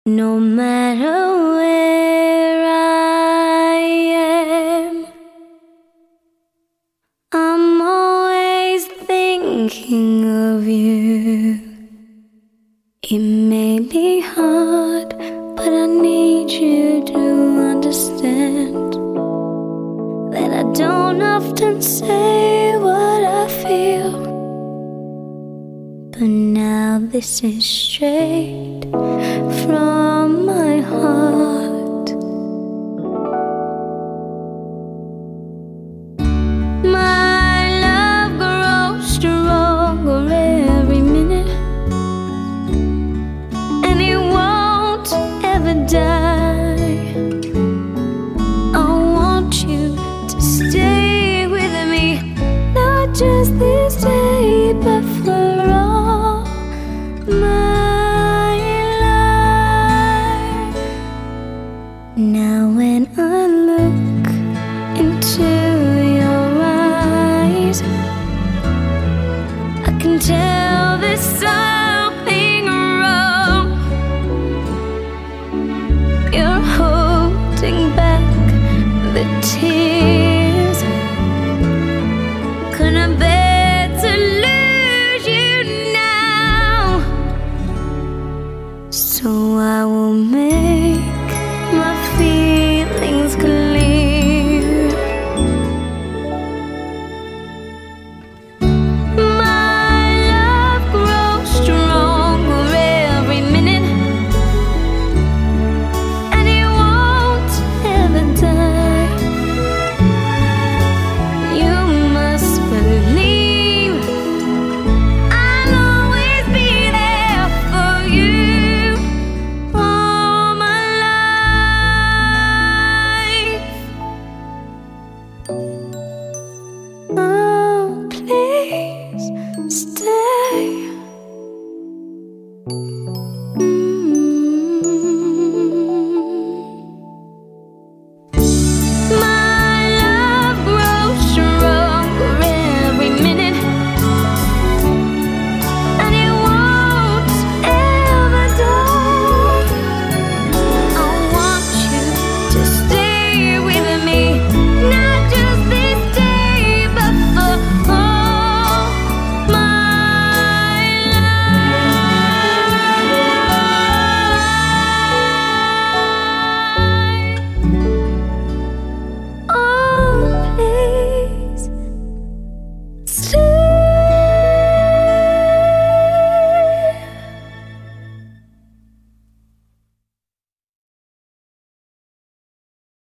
No matter where I am, I'm always thinking of you. It may be hard, but I need you to understand that I don't often say what I feel, but now this is straight from my heart. My love grows stronger every minute, and it won't ever die. I want you to stay with me, not just this day, but for all my life. Now when I look into your eyes, I can tell there's something wrong. You're holding back the tears. Couldn't bear to lose you now, so I will make